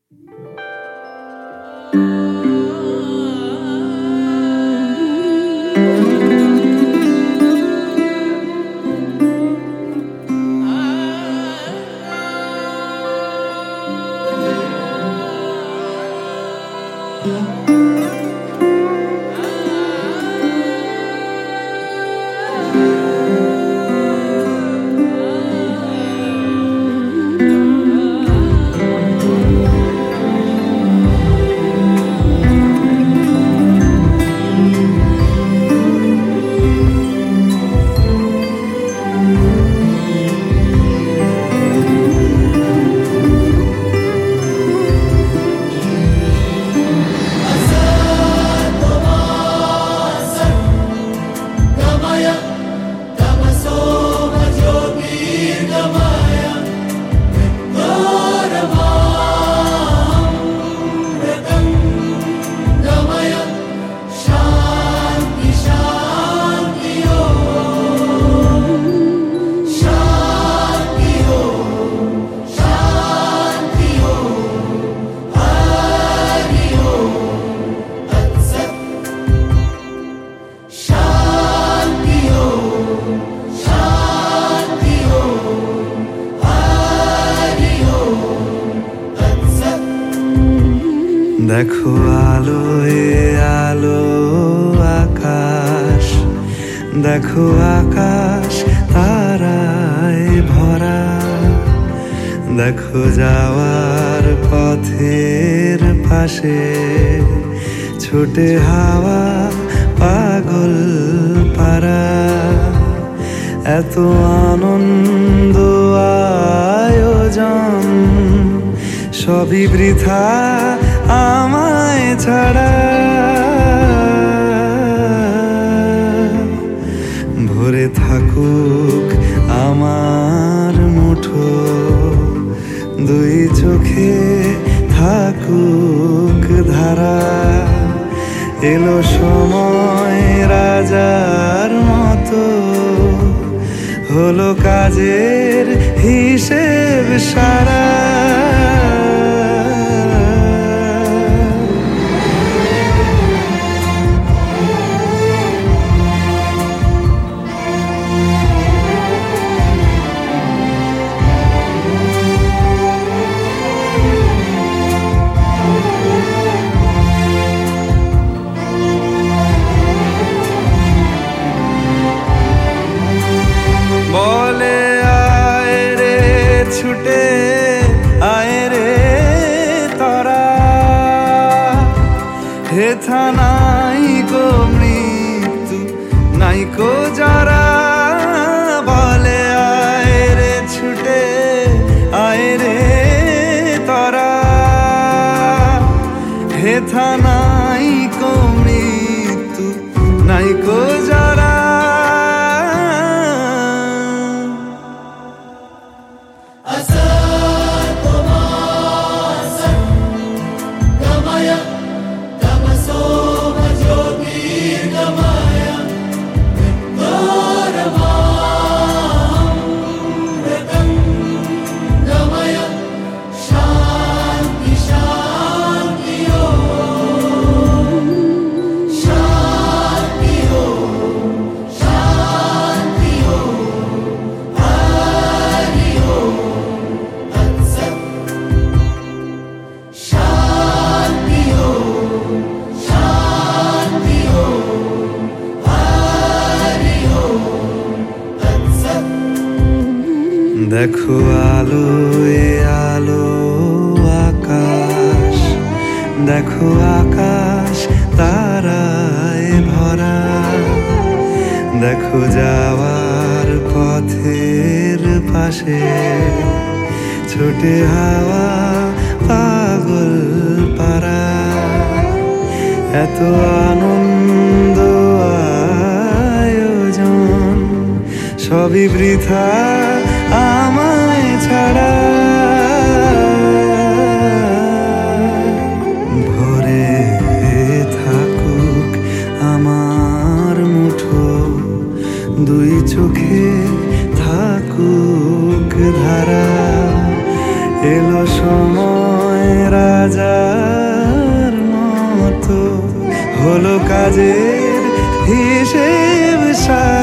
দেখো আলোয় আলো আকাশ, দেখো আকাশ তারায় ভরা, দেখো যাওয়ার পথের পাশে ছুটে হাওয়া পাগল পারা। এত আনন্দ আয়োজন সবই বৃথা আমায় ছাড়া। ভরে থাকুক আমার মুঠো, দুই চোখে থাকুক ধারা। এলো সময় রাজার মতো, হলো কাজের হিসেব সারা। বলে আয় রে ছুটে আয় রে তারা, হেথা নাই গো মৃত্যু নাই কো যারা। বলে আয় রে ছুটে আয় রে তারা, হেথা নাই কো মৃত্যু নাই কো যারা। দেখো আলোয় আলো আকাশ, দেখো আকাশ তারায় ভরা, দেখো যাওয়ার পথের পাশে ছোটে হাওয়া পাগল পারা। এত আনন্দ আয়োজন সবই বৃথা আমায় ছাড়া। ভরে থাকুক আমার মুঠো, দুই চোখে থাকুক ধারা। এলো সময় রাজ হলো কাজের হিসেব